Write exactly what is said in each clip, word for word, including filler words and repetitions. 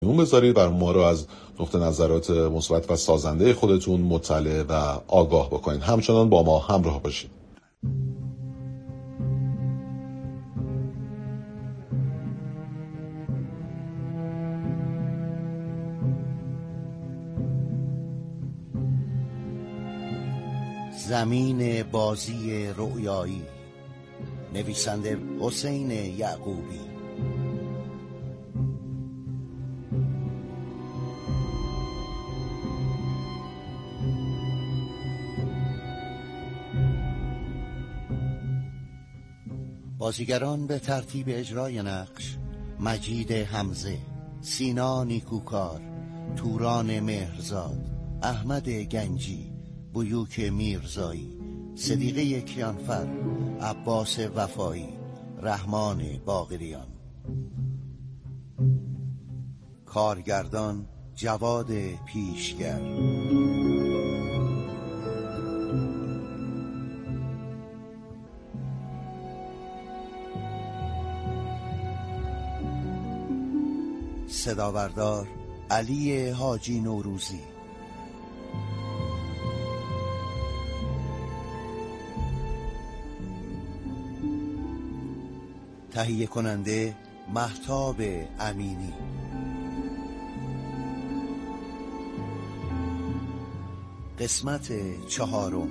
اون بذارید و ما رو از نقطه نظرات مثبت و سازنده خودتون مطلع و آگاه بکنید. همچنان با ما همراه باشید. زمین بازی رؤیایی، نویسنده حسین یعقوبی. بازیگران به ترتیب اجرای نقش: مجید حمزه، سینا نیکوکار، توران مهرزاد، احمد گنجی، بیوک میرزایی، صدیقه کیانفر، عباس وفایی، رحمان باقریان. کارگردان جواد پیشگر. صداوردار علی حاجی نوروزی. تهیه کننده مهتاب امینی. قسمت چهارم.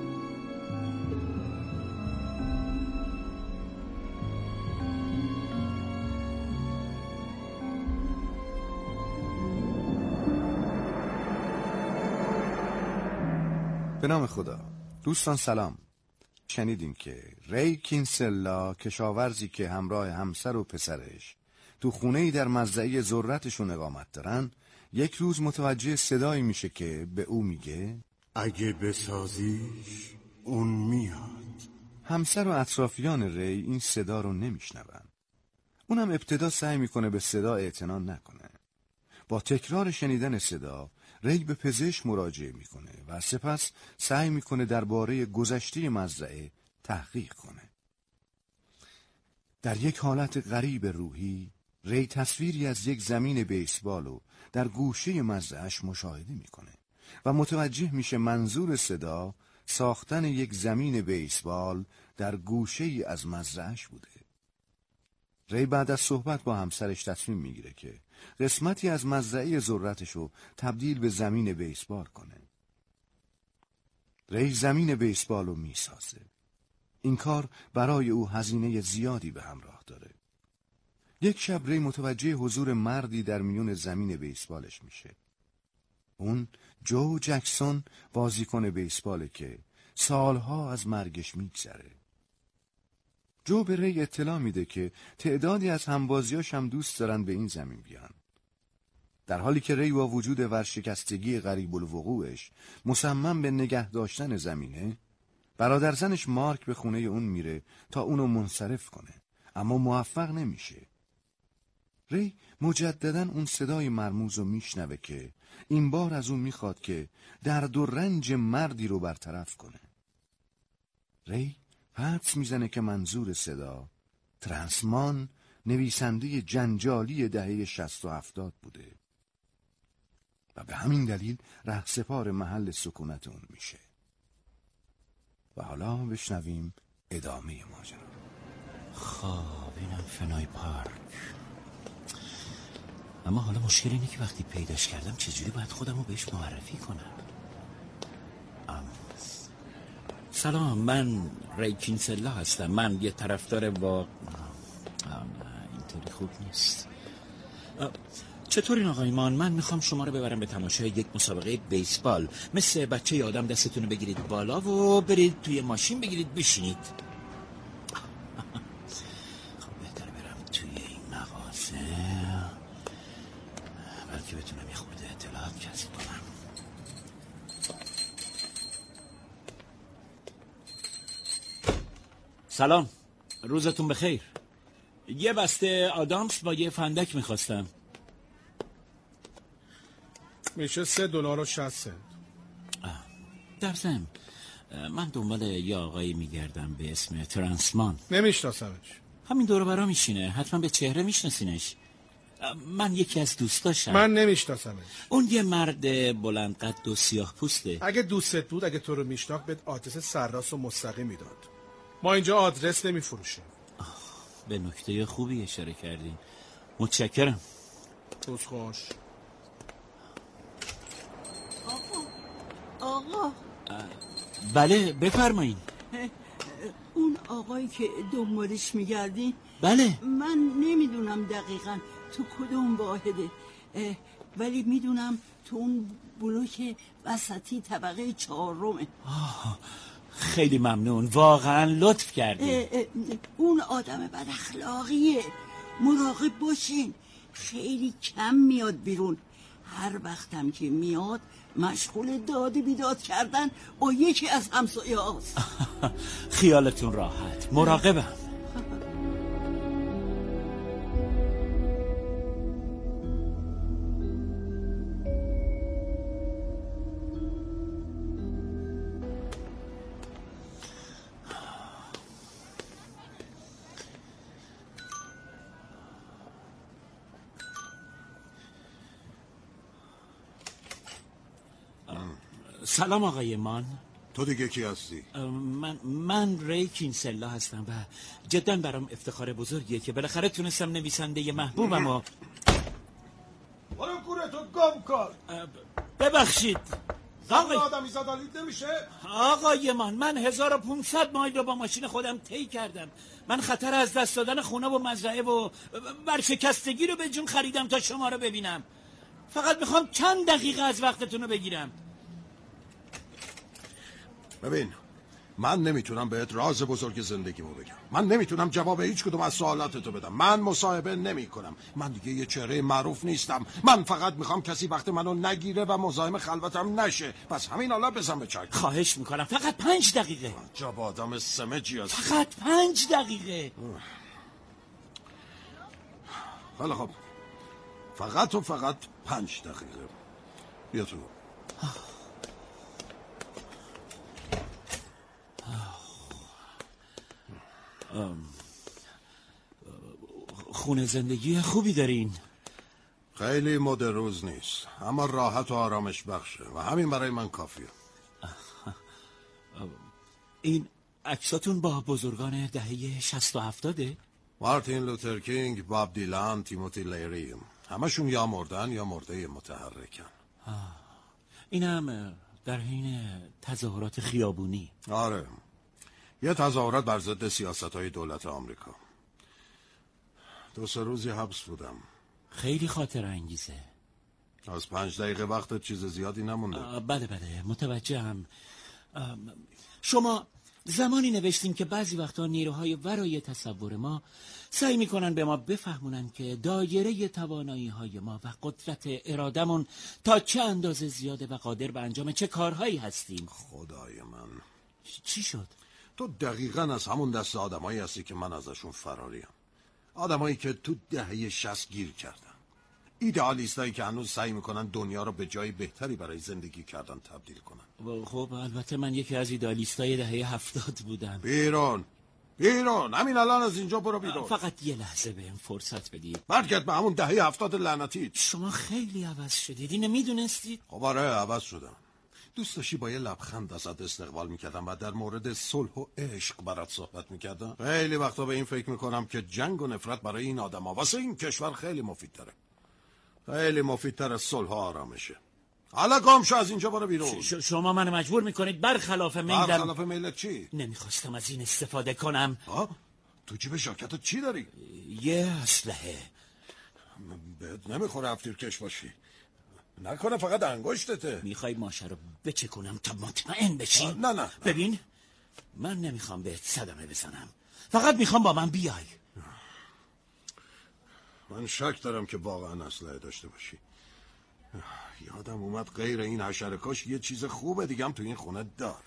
به نام خدا. دوستان سلام. شنیدیم که ری کینسلا، کشاورزی که همراه همسر و پسرش تو خونه‌ای در مزرعه ذرتشون اقامت دارن، یک روز متوجه صدایی میشه که به او میگه اگه بسازیش اون میاد. همسر و اطرافیان ری این صدا رو نمیشنون. اونم ابتدا سعی میکنه به صدا اعتنا نکنه. با تکرار شنیدن صدا ری به پزشک مراجعه میکنه و سپس سعی میکنه درباره گذشته مزرعه تحقیق کنه. در یک حالت غریب روحی ری تصویری از یک زمین بیسبالو در گوشه مزرعه‌اش مشاهده میکنه و متوجه میشه منظور صدا ساختن یک زمین بیسبال در گوشه‌ای از مزرعه‌اش بوده. ری بعد از صحبت با همسرش تصمیم میگیره که قسمتی از مزرعه ذرتشو تبدیل به زمین بیسبال کنه. ری زمین بیسبال رو میسازه. این کار برای او هزینه زیادی به همراه داره. یک شب ری متوجه حضور مردی در میون زمین بیسبالش میشه. اون جو جکسون، بازیکن بیسباله که سالها از مرگش میگذره. جو به ری اطلاع میده که تعدادی از همبازیاش هم دوست دارن به این زمین بیان. در حالی که ری با وجود ورشکستگی غریب الوقوعش مصمم به نگه داشتن زمینه، برادرزنش مارک به خونه اون میره تا اونو منصرف کنه، اما موفق نمیشه. ری مجدداً اون صدای مرموز رو میشنوه که این بار از اون میخواد که درد و رنج مردی رو برطرف کنه. ری حدس میزنه که منظور صدا ترانسمان، نویسنده جنجالی دهه شصت و هفتاد بوده و به همین دلیل رهسپار محل سکونت اون میشه. و حالا بشنویم ادامه ماجرا. خب اینم فنای پارک. اما حالا مشکل اینه که وقتی پیداش کردم چجوری باید خودم رو بهش معرفی کنم. ام. سلام، من ری کینسلا هستم. من یه طرفدار با اینطوری خوب نیست. چطور این آقایمان؟ من میخوام شما رو ببرم به تماشای یک مسابقه بیسبال. مثل بچه آدم دستتون رو بگیرید بالا و برید توی ماشین بگیرید بشینید. خب بهتره برم توی این مغازه بلکه بتونم یه خورده اطلاعات کسب کنم. سلام، روزتون بخیر. یه بسته آدامس با یه فندک میخواستم. میشه سه دلار و شصت سنت. در ضمن من دنبال یه آقایی میگردم به اسم ترانسمان. نمیشناسمش. همین دور برا میشینه، حتما به چهره میشناسینش. من یکی از دوستاشم. من نمیشناسمش. اون یه مرد بلند قد و سیاه پوسته. اگه دوستت بود، اگه تو رو میشناخت، بهت آدرس سرراست و مستقیم میداد. ما اینجا آدرس نمیفروشیم. به نکته خوبی اشاره کردین. متشکرم. روز خوش. آقا آقا بله بفرمایید. اون آقایی که دنبالش میگردین؟ بله. من نمیدونم دقیقاً تو کدوم واحده، ولی میدونم تو اون بلوک وسطی طبقه چهارمه. خیلی ممنون، واقعا لطف کردین. اون آدم بد اخلاقیه، مراقب باشین، خیلی کم میاد بیرون. هر وقتم که میاد مشغول داد بیداد کردن با یکی از همسایه هاست. خیالتون راحت، مراقبم. سلام آقای مان. تو دیگه کی هستی؟ من من ری کینسلا هستم و جدا برام افتخار بزرگیه که بالاخره تونستم نویسنده محبوبم و برو کورتو گم کن. ببخشید آقای آدمی زدالید نمیشه. آقای مان، من هزار و پونصد مایل رو با ماشین خودم طی کردم. من خطر از دست دادن خونه و مزرعه و ورشکستگی رو به جون خریدم تا شما رو ببینم. فقط میخوام چند دقیقه از وقتتون رو بگیرم. ببین، من نمیتونم بهت راز بزرگ زندگیمو بگم. من نمیتونم جواب هیچ کدوم از سوالاتتو بدم. من مصاحبه نمی کنم. من دیگه یه چهره معروف نیستم. من فقط میخوام کسی وقت منو نگیره و مزاحم خلوتم نشه. پس همین حالا بزن به چک. خواهش میکنم فقط پنج دقیقه. جواب آدم سمجی هستی. فقط پنج دقیقه. خیلی خب، فقط و فقط پنج دقیقه. بیا تو. خونه زندگی خوبی دارین؟ خیلی مد روز نیست، اما راحت و آرامش بخشه و همین برای من کافیه. این عکساتون با بزرگان دهه شصت و هفتاده؟ مارتین لوتر کینگ، باب دیلان، تیموتی لیری، همشون یا مردن یا مرده متحرکن. اینم در حین تظاهرات خیابونی. آره، یه تظاهرات بر ضد سیاست‌های دولت آمریکا. دو سه روزی حبس بودم. خیلی خاطر انگیزه. از پنج دقیقه وقت چیز زیادی نمونده. بله بله متوجهم. شما زمانی نوشتین که بعضی وقتا نیروهای ورای تصور ما سعی میکنن به ما بفهمونن که دایره توانایی های ما و قدرت ارادمون تا چه اندازه زیاده و قادر به انجام چه کارهایی هستیم. خدای من، چی شد؟ تو دقیقاً از همون دست آدمایی هستی که من ازشون فراریم. آدمایی که تو دهه شصت گیر کردن، ایدئالیستایی که هنوز سعی میکنن دنیا رو به جای بهتری برای زندگی کردن تبدیل کنن. خب البته من یکی از ایدئالیستای دهه هفتاد بودم. بیرون بیرون، همین الان از اینجا برو بیرون. فقط یه لحظه بهم فرصت بدید. برگرد به همون دهه هفتاد لعنتی. شما خیلی عوض شدید، اینو میدونستید؟ خب آره عوض شدم. دوست داشتی با یه لبخند ازت استقبال میکردم و در مورد صلح و عشق برات صحبت میکردم. خیلی وقتا به این فکر میکنم که جنگ و نفرت برای این آدم ها واسه این کشور خیلی مفید داره. خیلی مفیدتر از صلح و آرامشه. حالا گم شو، از اینجا برو بیرون. ش- شما منو مجبور میکنید برخلاف میلم. برخلاف میلت چی؟ نمیخواستم از این استفاده کنم. ها؟ تو جیب ژاکتت چی داری؟ یه اسلحه. بهت نمیخوره هفتیرکش باشی. نکنه فقط انگشتته. میخوای ماشه رو بچکونم تا مطمئن بشی؟ نه نه, نه. ببین من نمیخوام بهت صدمه بزنم، فقط میخوام با من بیای. من شک دارم که واقعا اسلحه داشته باشی. یادم اومد غیر این حشره‌کش یه چیز خوبه دیگه هم تو این خونه دارم.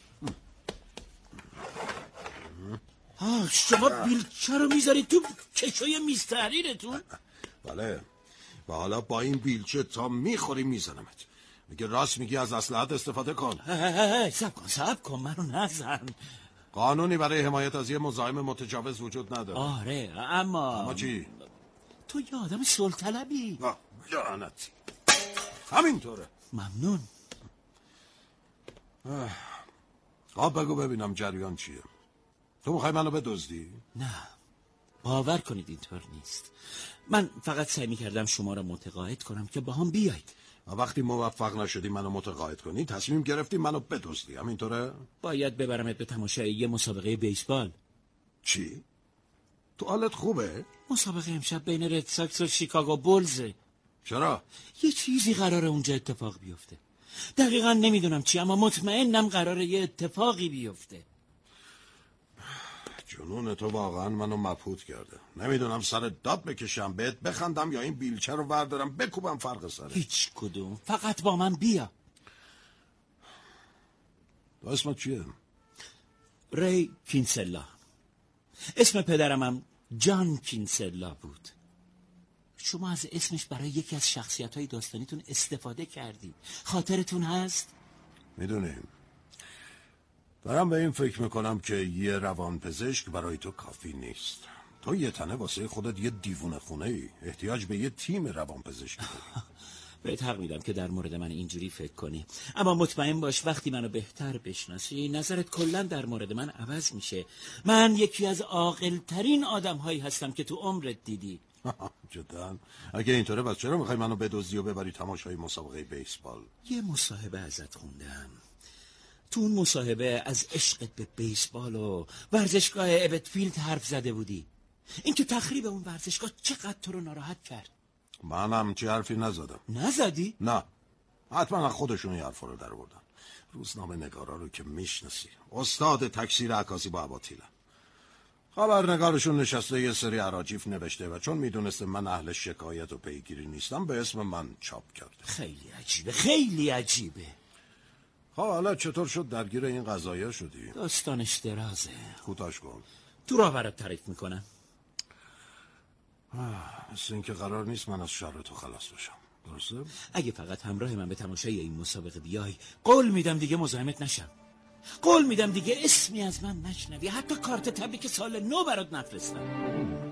آه شما بیلچه رو میذارید تو کشوی میز تحریرتون؟ بله، و حالا با این بیلچه تا میخوری میزنمت. میگه راست میگی، از اسلحه‌ات استفاده کن. سب کن سب کن منو نزن. قانونی برای حمایت از یه مزاحم متجاوز وجود نداره. آره اما اما چی؟ تو یه آدم صلح‌طلبی. لعنتی. همینطوره. ممنون. آب بگو ببینم جریان چیه. تو میخوای منو بدزدی؟ نه، باور کنید اینطور نیست. من فقط سعی می‌کردم شما را متقاعد کنم که با هم بیایید. وقتی موفق نشدی منو متقاعد کنی تصمیم گرفتی منو بدزدی، همینطوره؟ باید ببرمت به تماشای یه مسابقه بیسبال. چی؟ تو حالت خوبه؟ مسابقه امشب بین رد ساکس و شیکاگو بولزه. چرا؟ یه چیزی قراره اونجا اتفاق بیفته. دقیقا نمیدونم چی، اما مطمئنم قراره یه اتفاقی بیفته. جنون تو واقعا منو مبهوت کرده. نمیدونم سر داد بکشم بهت بخندم یا این بیلچه رو بردارم بکوبم فرق سره. هیچ کدوم، فقط با من بیا. تو اسمت چیه؟ ری کینسلا. اسم پدرمم جان کینسلا بود. شما از اسمش برای یکی از شخصیت‌های داستانیتون استفاده کردی. خاطرتون هست؟ میدونیم. دارم به این فکر میکنم که یه روانپزشک برای تو کافی نیست. تو یه تنه واسه خودت یه دیوونه خونه ای. احتیاج به یه تیم روانپزشکی داری. بهت حق میدم که در مورد من اینجوری فکر کنی، اما مطمئن باش وقتی منو بهتر بشناسی نظرت کلا در مورد من عوض میشه. من یکی از عاقل‌ترین آدم‌هایی هستم که تو عمرت دیدی. جدا؟ اگه اینطوره بس چرا میخوای منو بدزدی و ببری تماشای مسابقه بیسبال؟ یه مصاحبه ازت خوندم. تو اون مصاحبه از عشقت به بیسبال و ورزشگاه ابتفیلد حرف زده بودی. اینکه تخریب اون ورزشگاه چقدر تو رو ناراحت کرد. من هم چی حرفی نزدم. نزدی؟ نه، حتما خودشون این حرفا رو در آوردن. روزنامه نگارا رو که میشناسی، استاد تکثیر عکاسی با اباطیلم. خبرنگارشون نشسته یه سری اراجیف نوشته و چون میدونسته من اهل شکایت و پیگیری نیستم به اسم من چاپ کرده. خیلی عجیبه، خیلی عجیبه. خب حالا چطور شد درگیر این قضایا شدی؟ داستانش درازه. کوتاش کن. تو راه برات تعریف میکنم. مثل این که قرار نیست من از شر تو خلاص بشم، درسته؟ اگه فقط همراه من به تماشای این مسابقه بیای قول میدم دیگه مزاحمت نشم. قول میدم دیگه اسمی از من نشنوی، حتی کارت تبریک سال نو برات نفرستم.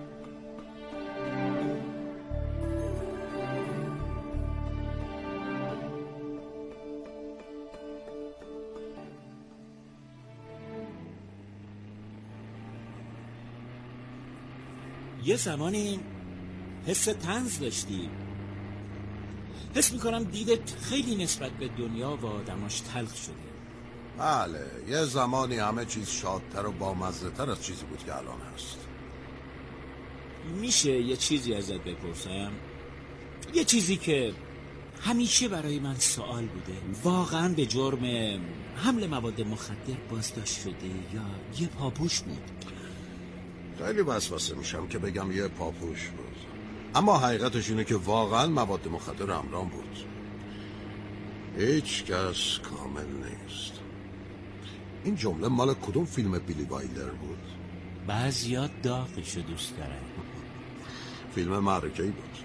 یه زمانی حس طنز داشتی. حس میکنم دیدت خیلی نسبت به دنیا و آدماش تلخ شده. بله، یه زمانی همه چیز شادتر و بامزه‌تر از چیزی بود که الان هست. میشه یه چیزی ازت بپرسم؟ یه چیزی که همیشه برای من سوال بوده. واقعا به جرم حمل مواد مخدر بازداشت شده یا یه پاپوش بود؟ خیلی وسوسه میشم که بگم یه پاپوش بود، اما حقیقتش اینه که واقعا مواد مخدر همراهم بود. هیچ کس کامل نیست. این جمله مال کدوم فیلم بیلی وایلدر بود؟ بعضیات داغشو دوست دارن. فیلم معرکه‌ای بود.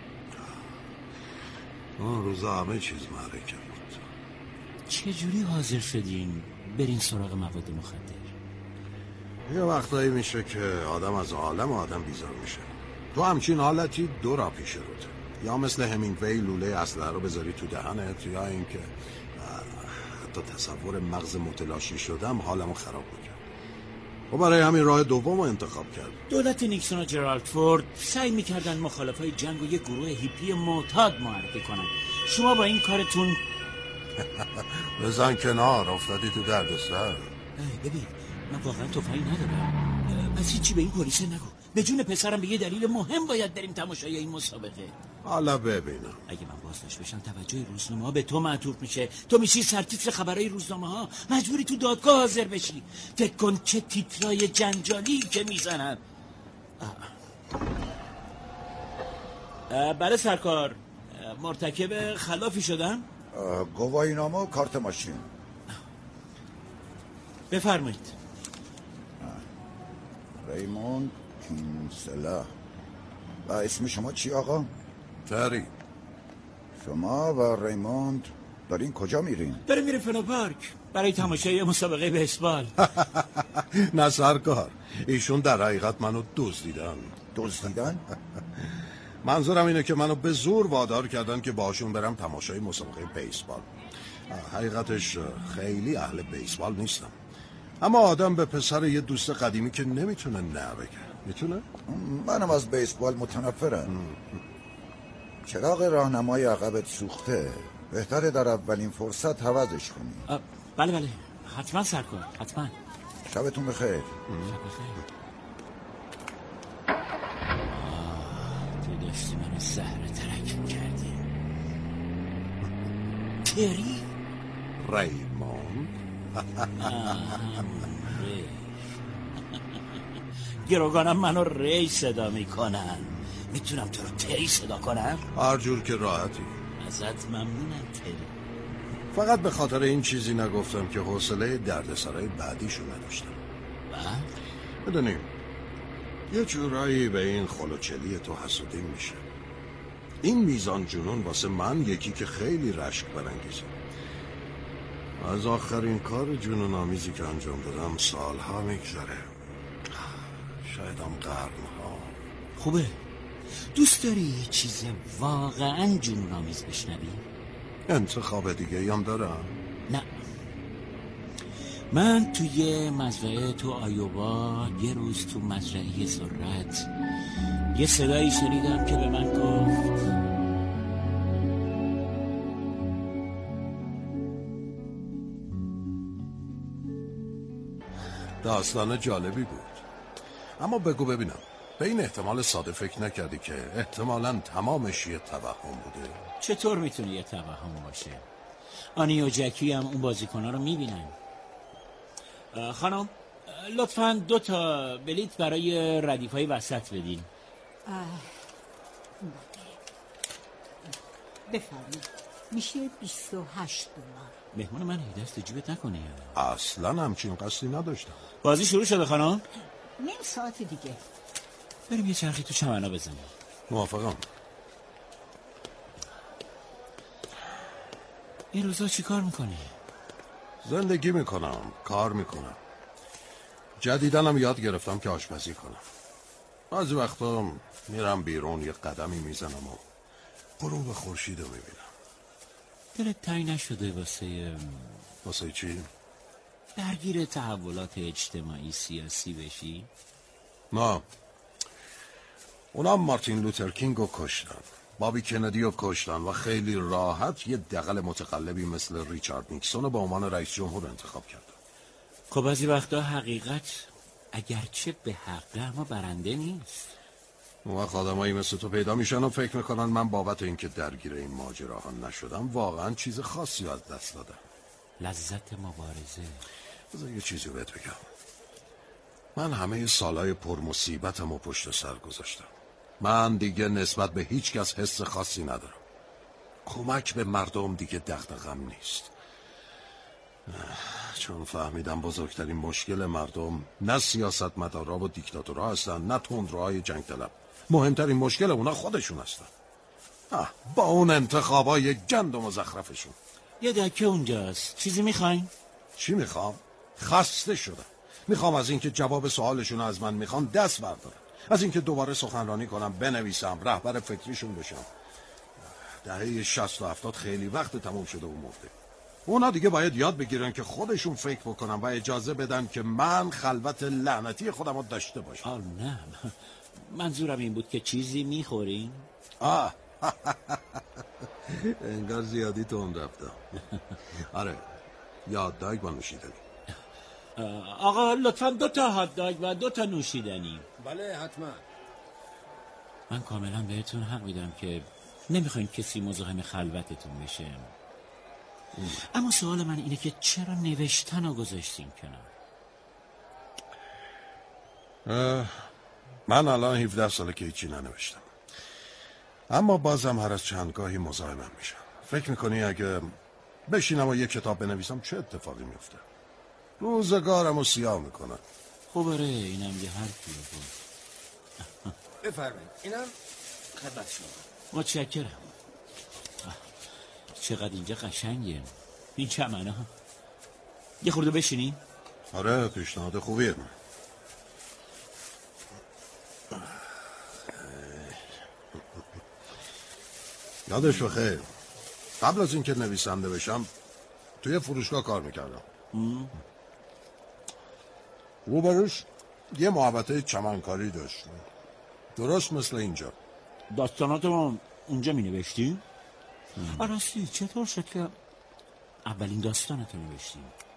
اون روزا همه چیز معرکه بود. چجوری حاضر شدین برین سراغ مواد مخدر؟ یه وقتایی میشه که آدم از عالم آدم بیزار میشه. تو همچین حالتی دو راه پیش روته. یا مثل همینگوی لوله اسلحه رو بذاری تو دهنت، یا اینکه حتی تصور مغز متلاشی شدم حالمو خراب میکرد. و برای همین راه دوم رو انتخاب کرد. دولت نیکسون و جرالد فورد سعی میکردن مخالفای جنگ و یه گروه هیپی معتاد معرفی کنن. شما با این کارتون بزن کنار، افتادی تو دردسر. ببین من واقعا تفنگ ندارم، پس هیچی به این پلیسه نگو. به جون پسرم به یه دلیل مهم باید بریم تماشای این مسابقه. حالا ببینم. اگه من بازداشت بشم توجه روزنامه ها به تو معطوف میشه. تو میشی سرتیتر خبرهای روزنامه ها، مجبوری تو دادگاه حاضر بشی. فکر کن چه تیترای جنجالی که میزنن. بله سرکار، مرتکب خلافی شدم؟ گواهینامه و کارت ماشین. بفرمایید. ریموند کینسلا. و اسم شما چی آقا؟ تری. شما و ریموند دارین کجا میرین؟ داریم میریم فنا پارک برای تماشای مسابقه بیسبال. نه سرکار، ایشون در حقیقت منو دزدیدن. دزدیدن؟ منظورم اینه که منو به زور وادار کردن که باشون برم تماشای مسابقه بیسبال. حقیقتش خیلی اهل بیسبال نیستم، اما آدم به پسر یه دوست قدیمی که نمیتونه نه بگه. میتونه؟ منم از بیسبال متنفرم. چراغ راهنمای عقبت سوخته، بهتره در اولین فرصت عوضش کنی. بله بله حتما سرکار، حتما. شبتون بخیر. شب بخیر. تو داشتی منو زهر ترک میکردی. تری؟ ریمون؟ ری گروگانم منو ری صدا میکنن، میتونم تو رو تری صدا کنم؟ هر جور که راحتی. ازت ممنونم تری. فقط به خاطر این چیزی نگفتم که حوصله دردسرای بعدیشو نداشتم. بعد؟ بدونیم یه جورایی به این خلوچلی تو حسودی میشه. این میزان جنون واسه من یکی که خیلی رشک برانگیزه. از آخرین کار جنون آمیزی که انجام دادم سالها میگذره، شاید هم قرنها. خوبه. دوست داری یه چیز واقعا جنون آمیز بشنوی؟ انتخاب دیگه هم دارم؟ نه. من توی مزرعه تو آیووا یه روز تو مزرعه ذرت یه صدایی شنیدم که به من گفت داستان جالبی بود. اما بگو ببینم، به این احتمال ساده فکر نکردی که احتمالاً تمامش یه توهم بوده؟ چطور میتونه یه توهم باشه؟ آنی و جکی هم اون بازیکن‌ها رو میبینن. خانم لطفاً دو تا بلیت برای ردیف‌های وسط بدین. بفرمایید. میشه بیست و هشت دلار. مهمون من هی دست جیبت نکنی. اصلا همچین قصدی نداشتم. بازی شروع شده خانم؟ نیم ساعت دیگه. بریم یه چرخی تو چمنا بزنیم. موافقم. این روزا چی کار میکنی؟ زندگی میکنم، کار میکنم. جدیدنم یاد گرفتم که آشپزی کنم. بعضی وقتا میرم بیرون یه قدمی میزنم و غروب خورشید رو میبینم. دلت تنگ نشده واسه واسه چی؟ درگیر تحولات اجتماعی سیاسی بشی؟ نه. اونم مارتین لوتر کینگ رو کشتن، بابی کندی رو کشتن و خیلی راحت یه دغل متقلبی مثل ریچارد نیکسون رو به عنوان رئیس جمهور انتخاب کردن. خب بعضی وقتا حقیقت اگرچه به حق اما برنده نیست. اون وقت آدمایی مثل تو پیدا میشن و فکر میکنن من بابت اینکه درگیر این ماجراها نشدم واقعا چیز خاصی از دست دادم. لذت مبارزه. بذار یه چیزی بهت بگم. من همه سالهای پر مصیبتم و پشت سر گذاشتم. من دیگه نسبت به هیچ کس حس خاصی ندارم. کمک به مردم دیگه دغدغه‌م نیست. چون فهمیدم بزرگترین مشکل مردم نه سیاستمدارا و دیکتاتورها هستن، نه تندروهای جنگ طلب. مهمترین مشکل اونا خودشون هستن. با اون انتخابای گند و مزخرفشون. یه دکه اونجاست. چیزی میخواین؟ چی میخوام؟ خسته شدم. میخوام از اینکه جواب سوالشون از من میخوان دست بردارم، از اینکه دوباره سخنرانی کنم، بنویسم، رهبر فکریشون بشم. دهه شصت و هفتاد خیلی وقت تموم شده و مرده. اونا دیگه باید یاد بگیرن که خودشون فکر بکنن و اجازه بدن که من خلوت لعنتی خودم رو داشته باشم. آه نه، منظورم این بود که چیزی میخورین؟ آه انگار زیادی تون رفتم. آره، یاد داگ با نوشیدنی. آقا لطفا دو تا هات داگ و دو تا نوشیدنی. بله حتما. من کاملا بهتون حق میدم که نمیخواین کسی مزاحم خلوتتون بشه. اما سوال من اینه که چرا نوشتن رو گذاشتیم کنار؟ من الان هفده ساله که هیچی ننوشتم، اما بازم هر از چندگاهی مزاحمم میشم. فکر میکنی اگه بشینم و یک کتاب بنویسم چه اتفاقی میفته؟ روزگارم رو سیاه میکنن. خب آره، اینم یه حرفی بود. بفرمایید. اینم خدمت شما. متشکرم. چقدر اینجا قشنگه این چمنه ها. یه خورده بشینی؟ آره، پیشنهاد خوبیه. یادش بخیر قبل از اینکه نویسنده بشم توی فروشگاه کار میکردم. روبروش یه محوطه چمنکاری داشت، درست مثل اینجا. داستانات رو اونجا می نوشتی؟ راستی چطور شد که اولین داستانت رو نوشتی؟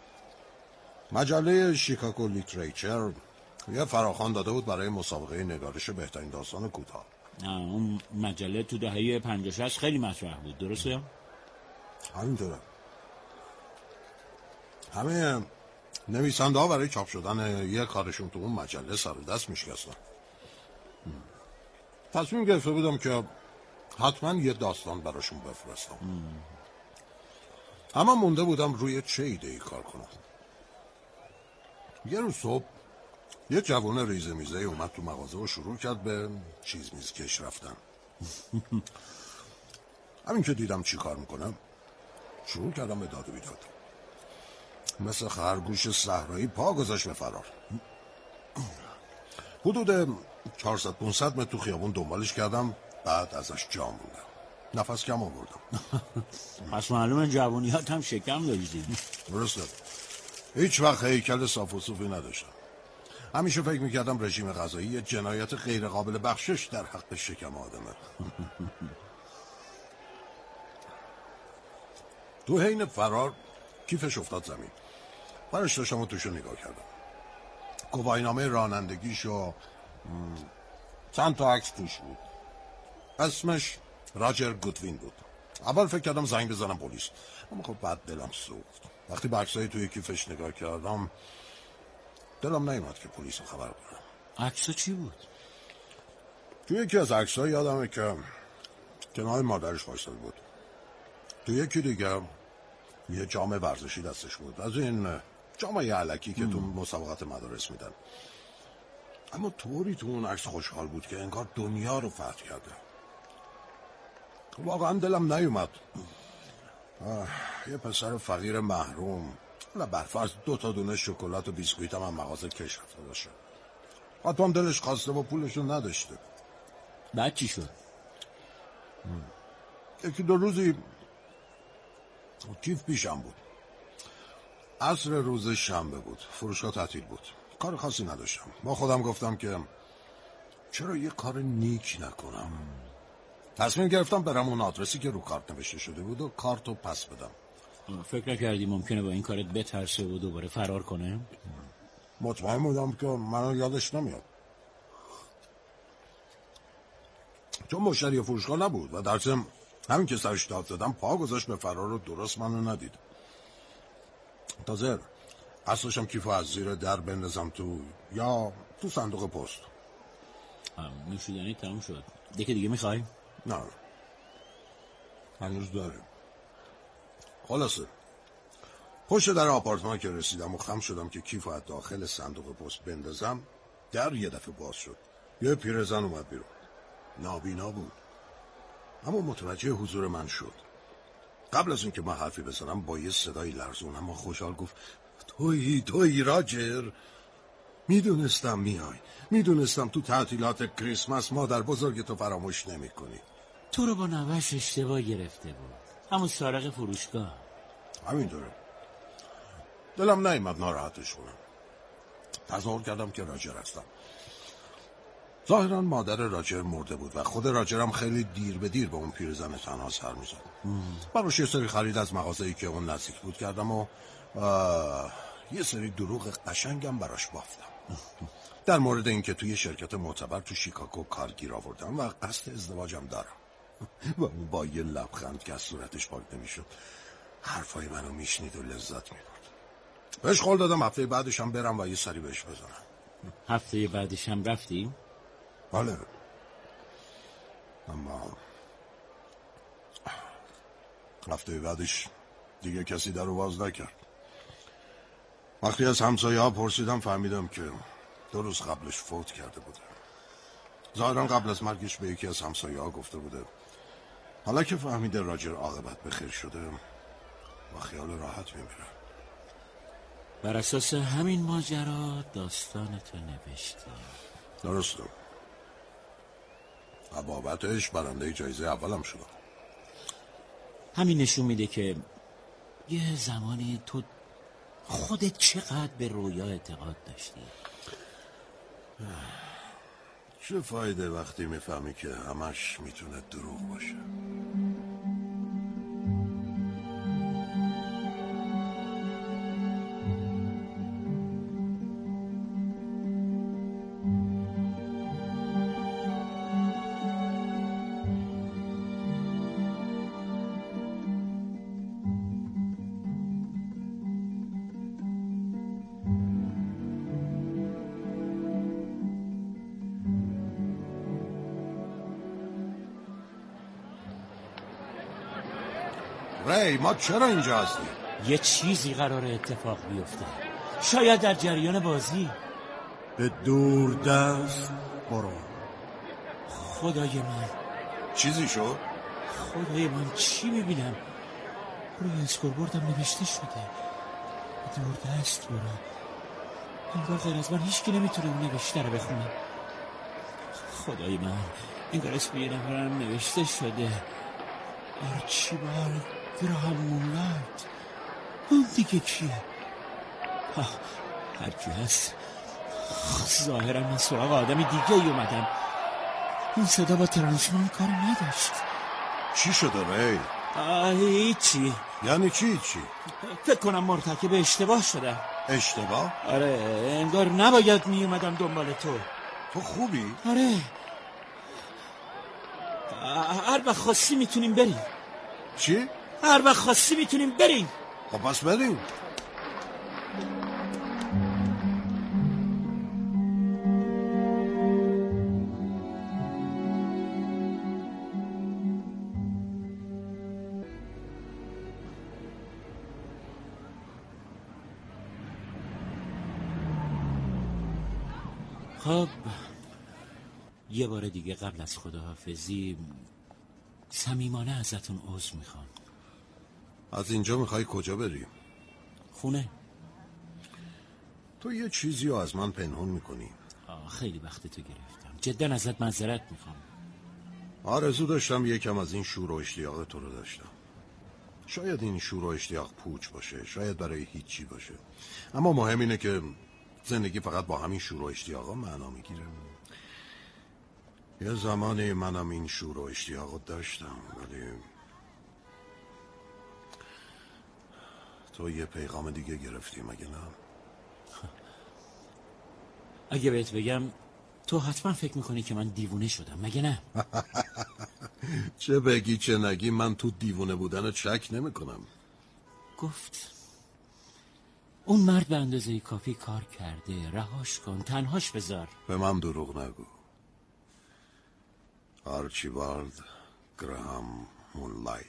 مجله شیکاگو لیتریچر یه فراخوان داده بود برای مسابقه نگارش بهترین داستان کوتاه. اون مجله تو دهه پنجاه شصت خیلی مطرح بود، درسته؟ همینطوره. همه نویسنده ها برای چاپ شدن یه کارشون تو اون مجله سر دست میشکستن. تصمیم گرفته بودم که حتما یه داستان براشون بفرستم. اما مونده بودم روی چه ایده ای کار کنم. یه روز صبح یه جوان ریزه میزه اومد تو مغازه و شروع کرد به چیز میز کش رفتن. همین که دیدم چی کار میکنم شروع کردم به داد و بیداد. مثل خرگوش صحرایی پا گذاشت به فرار. حدود چهارصد پانصد متر تو خیابون دنبالش کردم، بعد ازش جا موندم. نفس کم آوردم. پس معلومه جوونیات هم شکم داشتی. درسته. هیچ وقت هیکل صاف و صوفی نداشتم. همیشه فکر میکردم رژیم غذایی یه جنایت غیر قابل بخشش در حق شکم آدمه. تو حین فرار کیفش افتاد زمین. برش داشتم و توشو نگاه کردم. گواهینامه رانندگیش و چند تا عکس توش بود. اسمش راجر گودوین بود. اول فکر کردم زنگ بزنم پلیس، اما خب بعد دلم سوخت. وقتی به عکسای توی کیفش نگاه کردم دلم نیومد که پلیس رو خبر کنم. عکسا چی بود؟ توی یکی از عکس‌ها یادمه که کنار مادرش وایساده بود. توی یکی دیگه یه جام ورزشی دستش بود، از این جامای علکی که تو مسابقات مدارس میدن. اما طوری تو اون عکس خوشحال بود که انگار دنیا رو فتح کرده. واقعا دلم نیومد یه پسر فقیر محروم نه برفرض دو تا دونه شکلات و بیسکویت هم, هم مغازه کش رفته باشه. حتی هم دلش خواسته و پولشو نداشته. بعد چی شد؟ یکی دو روزی کیف پیشم بود. عصر روز شنبه بود، فروشگاه تعطیل بود، کار خاصی نداشتم. با خودم گفتم که چرا یه کار نیک نکنم. تصمیم گرفتم برم اون آدرسی که رو کارت نوشته شده بود و کارتو پس بدم. فکر نکردی ممکنه با این کارت بترسه و دوباره فرار کنه؟ مطمئن بودم که منو یادش نمیاد، چون مشتری فروشگاه نبود و در ضمن همین که سرش داد زدم پا گذاشت به فرار و درست منو ندید. تازه اصلشم کیفو از زیر در بندازم تو یا تو صندوق پست. نوشیدنی تموم شد. دیگه دیگه میخوای؟ نه هنوز داریم. خلاصه پشت در آپارتمان که رسیدم و خم شدم که کیفو از داخل صندوق پست بندازم، در یه دفعه باز شد. یه پیرزن اومد بیرون. نابینا بود اما متوجه حضور من شد. قبل از اینکه من حرفی بزنم با یه صدای لرزون اما خوشحال گفت تویی تویی راجر. میدونستم میای، میدونستم تو تعطیلات کریسمس مادر بزرگ تو فراموش نمی کنی. تو رو با نوش اشتباه گرفته بود، همون سارق فروشگاه. همینطوره. دلم نیامد ناراحتش کنم. تصور کردم که راجر هستم. ظاهرا مادر راجر مرده بود و خود راجرم خیلی دیر به دیر به اون پیرزن تنها سر میزد. براش یه سری خرید از مغازه‌ای که اون نزدیک بود کردم و یه سری دروغ قشنگم براش بافتم. در مورد اینکه توی شرکت معتبر تو شیکاگو کارگیر آوردم و قصد ازدواجم دارم. و اون با یه لبخند که از صورتش پاک نمیشد حرفای منو میشنید و لذت میبرد. بهش قول دادم هفته بعدش هم برم و یه سری بهش بزنم. هفته بعدش هم رفتی؟ بله. اما هفته بعدش دیگه کسی در رو باز نکرد. وقتی از همسایه ها پرسیدم فهمیدم که دو روز قبلش فوت کرده بوده. ظاهرا قبل از مرگش به یکی از همسایه ها گفته بوده حالا که فهمیده راجر عاقبت بخیر شده و خیال راحت میمیره. بر اساس همین ماجرا داستانتو نوشتی. درسته. و بابتش برنده جایزه اولم شدم. همین نشون میده که یه زمانی تو خودت چقدر به رویا اعتقاد داشتی. چه فایده وقتی میفهمی که همش میتونه دروغ باشه؟ ری، ما چرا اینجا هستیم؟ یه چیزی قراره اتفاق بیفته، شاید در جریان بازی. به دور دست برو. خدای من، چیزی شد؟ خدای من چی میبینم؟ روی اسکوربوردم نوشته شده به دور دست برو. انگار غیر از من هیچکی نمیتونه اون نوشته رو بخونه. خدای من، انگار اسم یه نفرم نوشته شده، آرچیبالد گراهام مونلایت. اون دیگه کیه؟ هرکی هست، ظاهرا من سراغ آدمی دیگه ای اومدم. این صدا با ترانسمان کار نداشت. چی شده ری؟ هیچی. یعنی چی چی؟ فکر کنم مرتکب اشتباه شدم. اشتباه؟ آره، انگار نباید می اومدم دنبال تو. تو خوبی؟ آره، هر وقت خواستی میتونیم بریم. چی؟ هر وقت خواستی میتونیم بریم. خب پس بریم. خب یه بار دیگه قبل از خداحافظی صمیمانه ازتون عذر میخوام. از اینجا میخوای کجا بریم؟ خونه. تو یه چیزی رو از من پنهون میکنی. آه، خیلی وقت تو گرفتم، جدا ازت معذرت میخوام. آرزو داشتم یکم از این شور و اشتیاق تو رو داشتم. شاید این شور و اشتیاق پوچ باشه، شاید برای هیچی باشه، اما مهم اینه که زندگی فقط با همین شور و اشتیاقا معنا میگیره. یه زمانی منم این شور و اشتیاقو داشتم، ولی تو یه پیغام دیگه گرفتی مگه نه؟ اگه بهت بگم تو حتما فکر میکنی که من دیوونه شدم، مگه نه؟ چه بگی چه نگی، من تو دیوونه بودن شک نمیکنم. گفت اون مرد به اندازه کافی کار کرده، رهاش کن، تنهاش بذار. به من دروغ نگو. آرچیبالد گراهام مونلایت.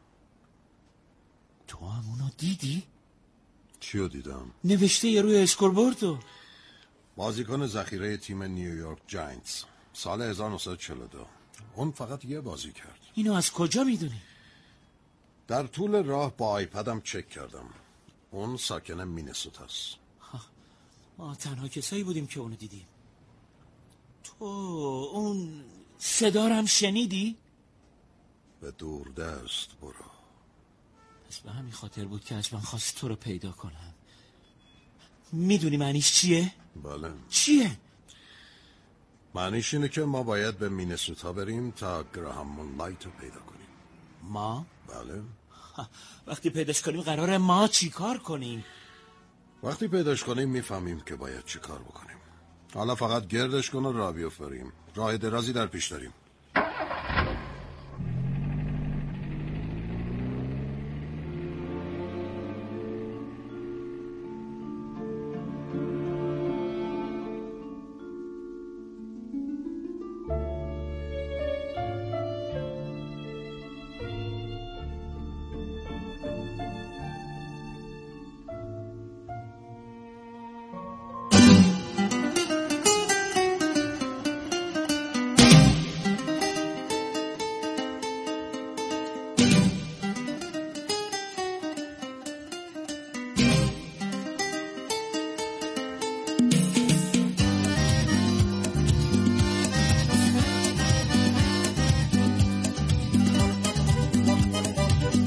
تو هم اونو دیدی؟ چیو دیدم؟ نوشته یه روی اسکوربوردو. بازیکن ذخیره تیم نیویورک جاینتس سال هزار و نهصد و چهل و دو. اون فقط یه بازی کرد. اینو از کجا میدونی؟ در طول راه با آیپدم چک کردم. اون ساکن مینسوتاست. ما تنها کسایی بودیم که اونو دیدیم. تو اون صدارم شنیدی؟ به دور دست برو. پس به همین خاطر بود که از من خواست تو رو پیدا کنم. میدونی معنیش چیه؟ بله. چیه؟ معنیش اینه که ما باید به مینسوتا بریم تا گراهام مونلایت رو پیدا کنیم. ما؟ بله. وقتی پیداش کنیم قراره ما چی کار کنیم؟ وقتی پیداش کنیم میفهمیم که باید چی کار بکنیم. حالا فقط گردش کن و راه بیفتیم. راه درازی در پیش داریم.